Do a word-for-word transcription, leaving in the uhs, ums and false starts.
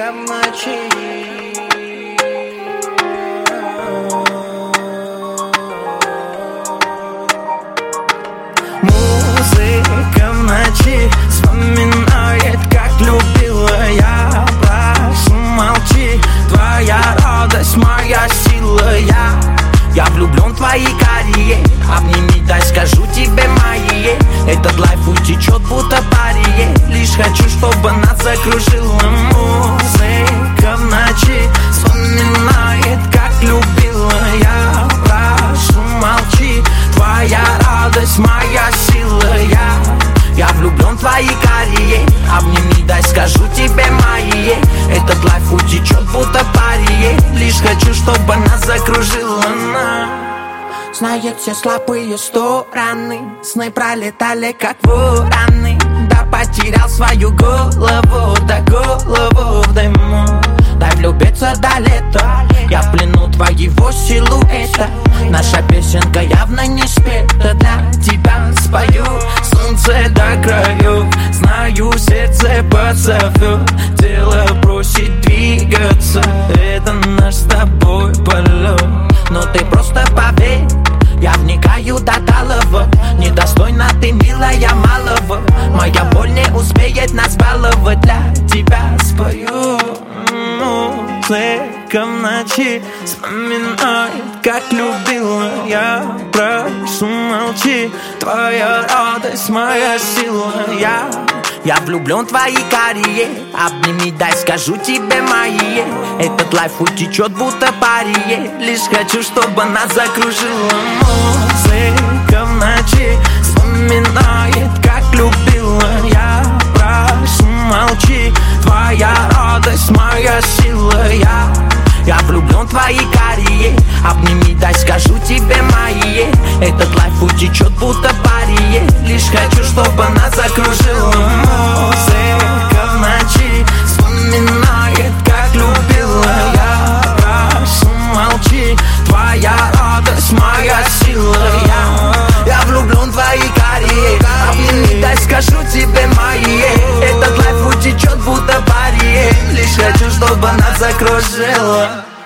в ночи. Музыка в ночи вспоминает, как любила я. Прошу, молчи, твоя радость, моя сила. Я, я влюблен в твои карие. Обними, дай скажу тебе мои. Этот лайф утечет, будто парие. Лишь хочу, чтобы нас закружила музыка в ночи. Вспоминает, как любила я. Прошу, молчи, твоя радость, моя сила. Я, я влюблен в твои карие. Обними, дай скажу тебе мои. Этот лайф утечет, будто парие. Лишь хочу, чтобы нас закружила она. Знает все слабые стороны. Сны пролетали, как вораны. Да потерял свою голову, да голову в дыму. Дай влюбиться до лета. Я в плену твоего силуэта. Наша песенка явно не спета. Для тебя спою, солнце до краю. Знаю, сердце позовет. Тело просит двигаться. Это наш с тобой полет. Но ты просто поверь, я вникаю до талого. Недостойна ты, милая, малого. Моя боль не успеет нас баловать. Для тебя спою. Музыка в ночи вспоминает, как любила я. Прошу, молчи, твоя радость, моя сила. Я, я влюблен в твои карие. Обними, дай скажу тебе мои. Этот лайф утечет, будто парие. Лишь хочу, чтобы нас закружила музыка в ночи. Вспоминает, как любила я. Прошу, молчи, твоя радость, моя сила. Я, я влюблен в твои карие. Обними, дай скажу тебе мои. Этот лайф утечет, будто парие. Лишь хочу, чтобы нас закружила музыка в ночи. Вспоминает, как любила я. Прошу, молчи, твоя радость, моя сила. Я, я влюблен в твои карие. Обними, дай скажу тебе мои. Этот лайф утечет, будто парие. Лишь хочу, чтобы нас закружила.